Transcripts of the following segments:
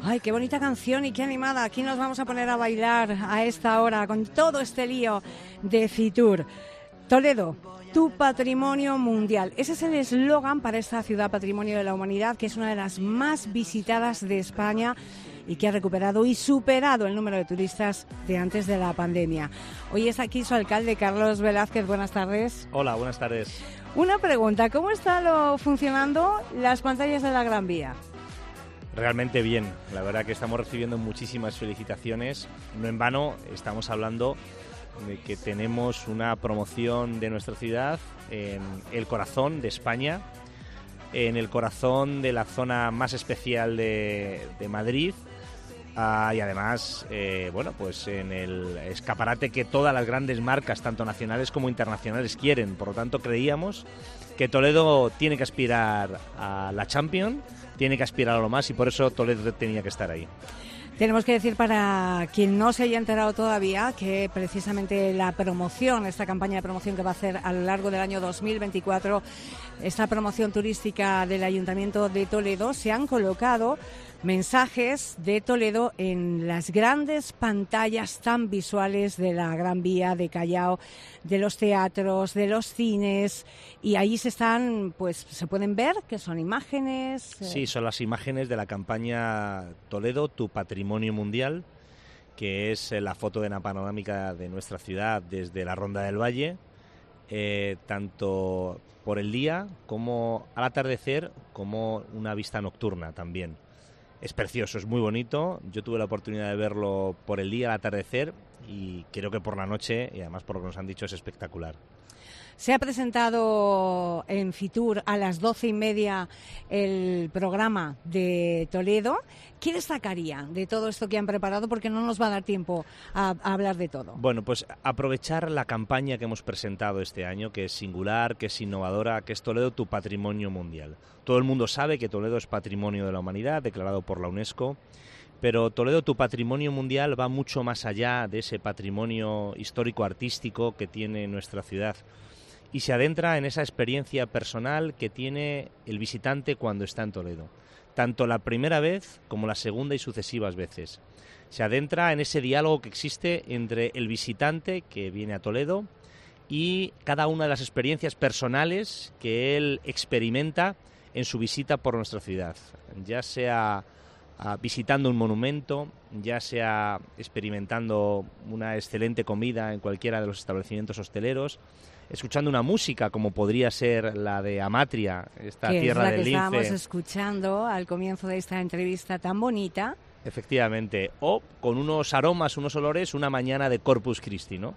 Ay, qué bonita canción y qué animada. Aquí nos vamos a poner a bailar a esta hora con todo este lío de Fitur. Toledo, tu patrimonio mundial. Ese es el eslogan para esta ciudad patrimonio de la humanidad, que es una de las más visitadas de España y que ha recuperado y superado el número de turistas de antes de la pandemia. Hoy está aquí su alcalde, Carlos Velázquez. Buenas tardes. Hola, buenas tardes. Una pregunta, ¿cómo están funcionando las pantallas de la Gran Vía? Realmente bien, la verdad que estamos recibiendo muchísimas felicitaciones. No en vano estamos hablando de que tenemos una promoción de nuestra ciudad en el corazón de España, en el corazón de la zona más especial de Madrid, y además, pues en el escaparate que todas las grandes marcas, tanto nacionales como internacionales, quieren. Por lo tanto, creíamos que Toledo tiene que aspirar a la Champions, tiene que aspirar a lo más, y por eso Toledo tenía que estar ahí. Tenemos que decir, para quien no se haya enterado todavía, que precisamente la promoción, esta campaña de promoción que va a hacer a lo largo del año 2024, esta promoción turística del Ayuntamiento de Toledo, se han colocado mensajes de Toledo en las grandes pantallas tan visuales de la Gran Vía, de Callao, de los teatros, de los cines, y ahí se pueden ver, que son imágenes. Sí, son las imágenes de la campaña Toledo, tu patrimonio mundial, que es la foto de la panorámica de nuestra ciudad desde la Ronda del Valle, tanto por el día como al atardecer, como una vista nocturna también. Es precioso, es muy bonito. Yo tuve la oportunidad de verlo por el día, al atardecer, y creo que por la noche, y además por lo que nos han dicho, es espectacular. Se ha presentado en Fitur a las 12:30 el programa de Toledo. ¿Qué destacaría de todo esto que han preparado? Porque no nos va a dar tiempo a hablar de todo. Bueno, pues aprovechar la campaña que hemos presentado este año, que es singular, que es innovadora, que es Toledo, tu patrimonio mundial. Todo el mundo sabe que Toledo es patrimonio de la humanidad, declarado por la UNESCO, pero Toledo, tu patrimonio mundial, va mucho más allá de ese patrimonio histórico-artístico que tiene nuestra ciudad, y se adentra en esa experiencia personal que tiene el visitante cuando está en Toledo, tanto la primera vez como la segunda y sucesivas veces. Se adentra en ese diálogo que existe entre el visitante que viene a Toledo y cada una de las experiencias personales que él experimenta en su visita por nuestra ciudad, ya sea visitando un monumento, ya sea experimentando una excelente comida en cualquiera de los establecimientos hosteleros, escuchando una música como podría ser la de Amatria, esta tierra del lince. Que es la que estábamos escuchando al comienzo de esta entrevista tan bonita. Efectivamente, o con unos aromas, unos olores, una mañana de Corpus Christi, ¿no?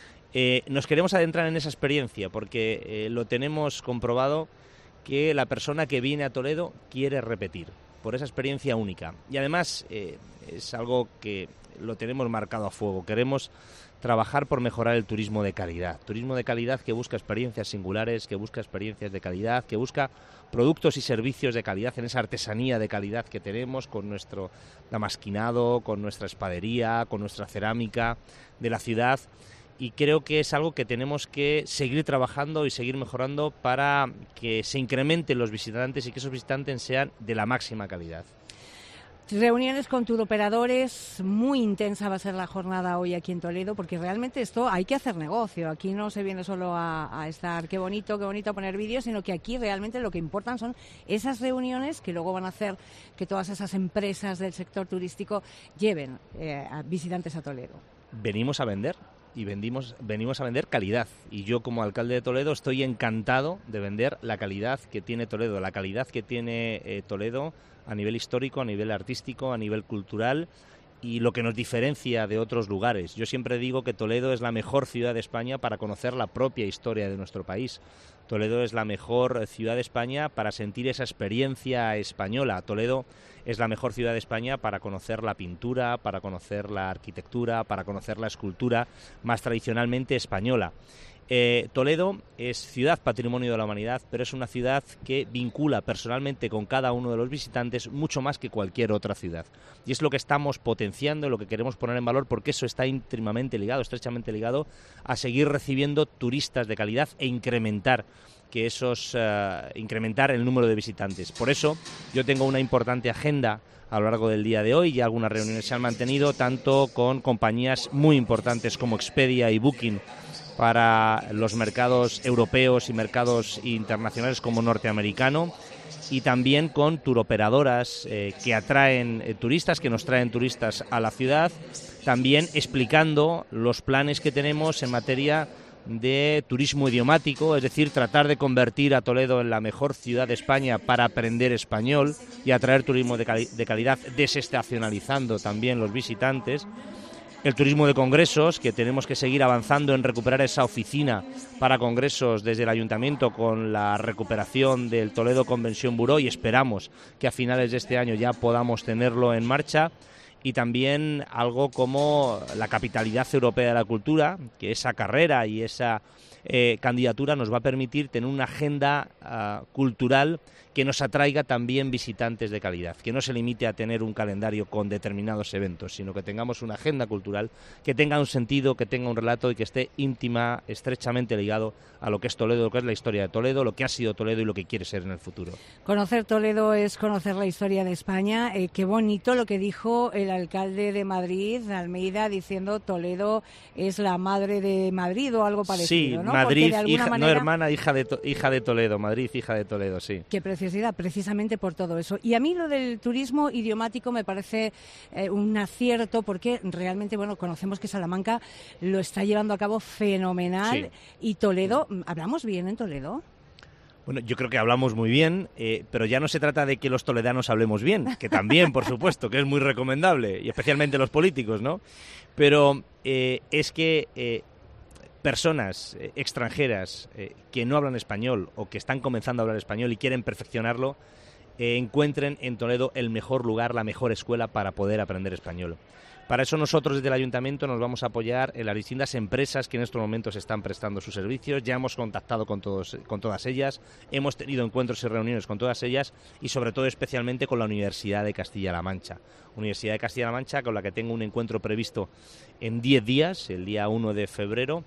Nos queremos adentrar en esa experiencia porque lo tenemos comprobado que la persona que viene a Toledo quiere repetir por esa experiencia única. Y además es algo que lo tenemos marcado a fuego. Queremos trabajar por mejorar el turismo de calidad que busca experiencias singulares, que busca experiencias de calidad, que busca productos y servicios de calidad en esa artesanía de calidad que tenemos con nuestro damasquinado, con nuestra espadería, con nuestra cerámica de la ciudad. Y creo que es algo que tenemos que seguir trabajando y seguir mejorando para que se incrementen los visitantes y que esos visitantes sean de la máxima calidad. Reuniones con turoperadores, muy intensa va a ser la jornada hoy aquí en Toledo, porque realmente esto hay que hacer negocio. Aquí no se viene solo a estar qué bonito poner vídeos, sino que aquí realmente lo que importan son esas reuniones que luego van a hacer que todas esas empresas del sector turístico lleven a visitantes a Toledo. Venimos a vender. Y venimos a vender calidad. Y yo, como alcalde de Toledo, estoy encantado de vender la calidad que tiene Toledo. La calidad que tiene Toledo a nivel histórico, a nivel artístico, a nivel cultural, y lo que nos diferencia de otros lugares. Yo siempre digo que Toledo es la mejor ciudad de España para conocer la propia historia de nuestro país. Toledo es la mejor ciudad de España para sentir esa experiencia española. Toledo es la mejor ciudad de España para conocer la pintura, para conocer la arquitectura, para conocer la escultura más tradicionalmente española. Toledo es ciudad patrimonio de la humanidad, pero es una ciudad que vincula personalmente con cada uno de los visitantes mucho más que cualquier otra ciudad. Y es lo que estamos potenciando, lo que queremos poner en valor, porque eso está íntimamente ligado, estrechamente ligado a seguir recibiendo turistas de calidad e incrementar el número de visitantes. Por eso yo tengo una importante agenda a lo largo del día de hoy. Ya algunas reuniones se han mantenido, tanto con compañías muy importantes como Expedia y Booking para los mercados europeos y mercados internacionales como norteamericano, y también con turoperadoras que atraen turistas, que nos traen turistas a la ciudad, también explicando los planes que tenemos en materia de turismo idiomático, es decir, tratar de convertir a Toledo en la mejor ciudad de España para aprender español y atraer turismo de calidad, desestacionalizando también los visitantes. El turismo de congresos, que tenemos que seguir avanzando en recuperar esa oficina para congresos desde el Ayuntamiento con la recuperación del Toledo Convention Bureau, y esperamos que a finales de este año ya podamos tenerlo en marcha. Y también algo como la capitalidad europea de la cultura, que esa carrera y esa candidatura nos va a permitir tener una agenda cultural que nos atraiga también visitantes de calidad, que no se limite a tener un calendario con determinados eventos, sino que tengamos una agenda cultural que tenga un sentido, que tenga un relato y que esté estrechamente ligado a lo que es Toledo, lo que es la historia de Toledo, lo que ha sido Toledo y lo que quiere ser en el futuro. Conocer Toledo es conocer la historia de España. Qué bonito lo que dijo el alcalde de Madrid, Almeida, diciendo Toledo es la madre de Madrid o algo parecido, sí, ¿no? Madrid, manera, no hermana, hija de Toledo, Madrid, hija de Toledo, sí. Qué preciosidad, precisamente por todo eso. Y a mí lo del turismo idiomático me parece un acierto, porque realmente, bueno, conocemos que Salamanca lo está llevando a cabo fenomenal, sí. Y Toledo, ¿hablamos bien en Toledo? Bueno, yo creo que hablamos muy bien, pero ya no se trata de que los toledanos hablemos bien, que también, por supuesto, que es muy recomendable, y especialmente los políticos, ¿no? Pero es que personas extranjeras que no hablan español o que están comenzando a hablar español y quieren perfeccionarlo, encuentren en Toledo el mejor lugar, la mejor escuela para poder aprender español. Para eso nosotros desde el Ayuntamiento nos vamos a apoyar en las distintas empresas que en estos momentos están prestando sus servicios. Ya hemos contactado con todas ellas, hemos tenido encuentros y reuniones con todas ellas, y sobre todo especialmente con la Universidad de Castilla-La Mancha. Universidad de Castilla-La Mancha, con la que tengo un encuentro previsto en 10 días, el día 1 de febrero,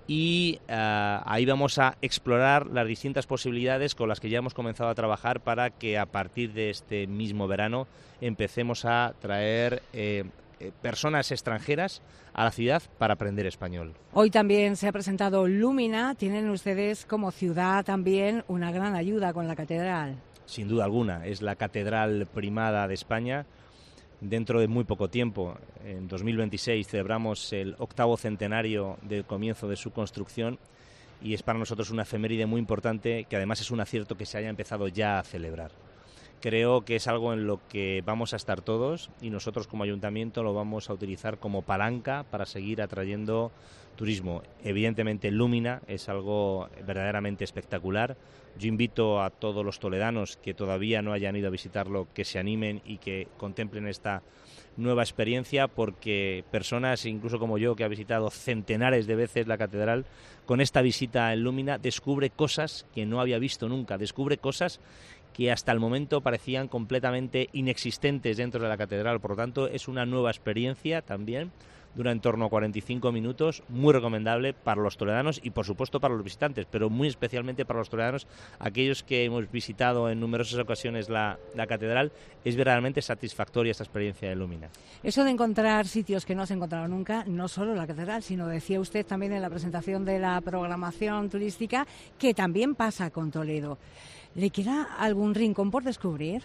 y ahí vamos a explorar las distintas posibilidades con las que ya hemos comenzado a trabajar para que a partir de este mismo verano empecemos a traer personas extranjeras a la ciudad para aprender español. Hoy también se ha presentado Lumina. Tienen ustedes como ciudad también una gran ayuda con la catedral. Sin duda alguna, es la catedral primada de España. Dentro de muy poco tiempo, en 2026, celebramos el 8º centenario del comienzo de su construcción, y es para nosotros una efeméride muy importante, que además es un acierto que se haya empezado ya a celebrar. Creo que es algo en lo que vamos a estar todos, y nosotros como Ayuntamiento lo vamos a utilizar como palanca para seguir atrayendo turismo. Evidentemente Lumina es algo verdaderamente espectacular. Yo invito a todos los toledanos que todavía no hayan ido a visitarlo, que se animen y que contemplen esta nueva experiencia, porque personas, incluso como yo, que ha visitado centenares de veces la catedral, con esta visita en Lumina descubre cosas que no había visto nunca, descubre cosas que hasta el momento parecían completamente inexistentes dentro de la catedral. Por lo tanto, es una nueva experiencia también, dura en torno a 45 minutos, muy recomendable para los toledanos y, por supuesto, para los visitantes, pero muy especialmente para los toledanos, aquellos que hemos visitado en numerosas ocasiones la catedral. Es verdaderamente satisfactoria esta experiencia de Lumina. Eso de encontrar sitios que no se encontraron nunca, no solo la catedral, sino, decía usted también en la presentación de la programación turística, que también pasa con Toledo. ¿Le queda algún rincón por descubrir?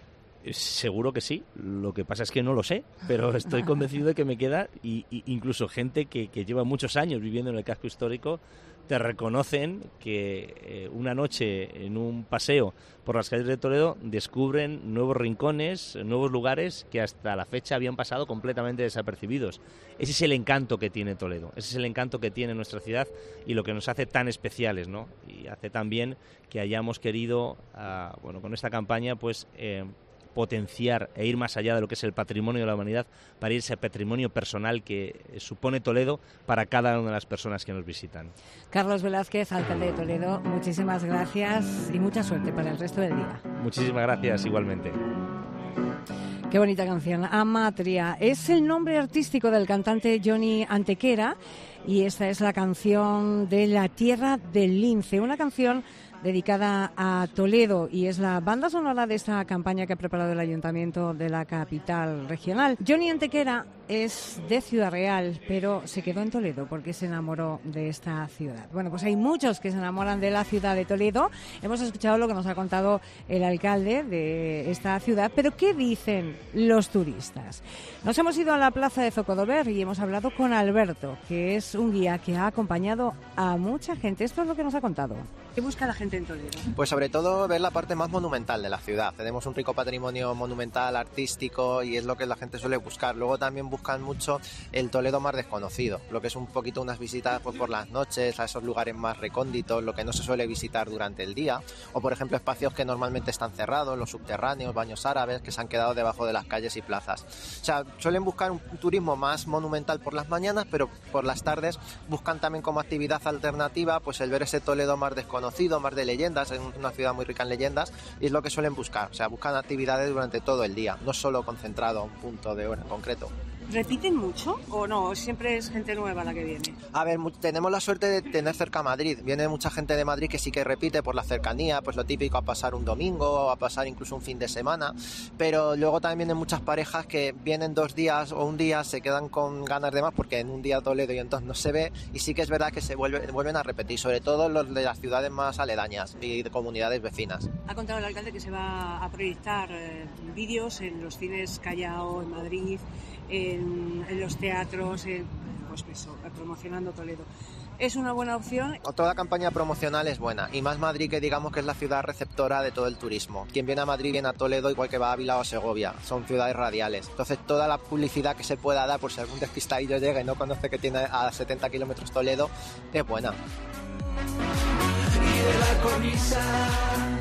Seguro que sí, lo que pasa es que no lo sé, pero estoy convencido de que me queda, y incluso gente que lleva muchos años viviendo en el casco histórico te reconocen que una noche en un paseo por las calles de Toledo descubren nuevos rincones, nuevos lugares que hasta la fecha habían pasado completamente desapercibidos. Ese es el encanto que tiene Toledo, ese es el encanto que tiene nuestra ciudad y lo que nos hace tan especiales, ¿no? Y hace también que hayamos querido, con esta campaña, pues potenciar e ir más allá de lo que es el patrimonio de la humanidad para ir a ese patrimonio personal que supone Toledo para cada una de las personas que nos visitan. Carlos Velázquez, alcalde de Toledo, muchísimas gracias y mucha suerte para el resto del día. Muchísimas gracias, igualmente. Qué bonita canción, Amatria. Es el nombre artístico del cantante Johnny Antequera, y esta es la canción de La Tierra del Lince, una canción dedicada a Toledo y es la banda sonora de esta campaña que ha preparado el Ayuntamiento de la capital regional. Johnny Antequera es de Ciudad Real, pero se quedó en Toledo porque se enamoró de esta ciudad. Bueno, pues hay muchos que se enamoran de la ciudad de Toledo. Hemos escuchado lo que nos ha contado el alcalde de esta ciudad, pero ¿qué dicen los turistas? Nos hemos ido a la plaza de Zocodover y hemos hablado con Alberto, que es un guía que ha acompañado a mucha gente. Esto es lo que nos ha contado. ¿Qué busca la gente en Toledo? Pues sobre todo ver la parte más monumental de la ciudad. Tenemos un rico patrimonio monumental, artístico, y es lo que la gente suele buscar. Luego también buscan mucho el Toledo más desconocido, lo que es un poquito unas visitas pues, por las noches a esos lugares más recónditos, lo que no se suele visitar durante el día, o por ejemplo espacios que normalmente están cerrados, los subterráneos, baños árabes, que se han quedado debajo de las calles y plazas. O sea, suelen buscar un turismo más monumental por las mañanas, pero por las tardes buscan también como actividad alternativa pues el ver ese Toledo más desconocido, más de leyendas, es una ciudad muy rica en leyendas, y es lo que suelen buscar. O sea, buscan actividades durante todo el día, no solo concentrado a un punto de hora en concreto. ¿Repiten mucho o no? ¿Siempre es gente nueva la que viene? A ver, tenemos la suerte de tener cerca Madrid. Viene mucha gente de Madrid que sí que repite por la cercanía, pues lo típico, a pasar un domingo o a pasar incluso un fin de semana. Pero luego también vienen muchas parejas que vienen 2 días o un día, se quedan con ganas de más porque en un día Toledo y entonces no se ve. Y sí que es verdad que se vuelven a repetir, sobre todo los de las ciudades más aledañas y de comunidades vecinas. Ha contado el alcalde que se va a proyectar vídeos en los cines Callao, en Madrid, en los teatros, pues eso, promocionando Toledo. ¿Es una buena opción? Toda campaña promocional es buena, y más Madrid, que digamos que es la ciudad receptora de todo el turismo. Quien viene a Madrid viene a Toledo igual que va a Ávila o a Segovia, son ciudades radiales. Entonces toda la publicidad que se pueda dar por si algún despistadillo llega y no conoce que tiene a 70 kilómetros Toledo, es buena. Y de la cornisa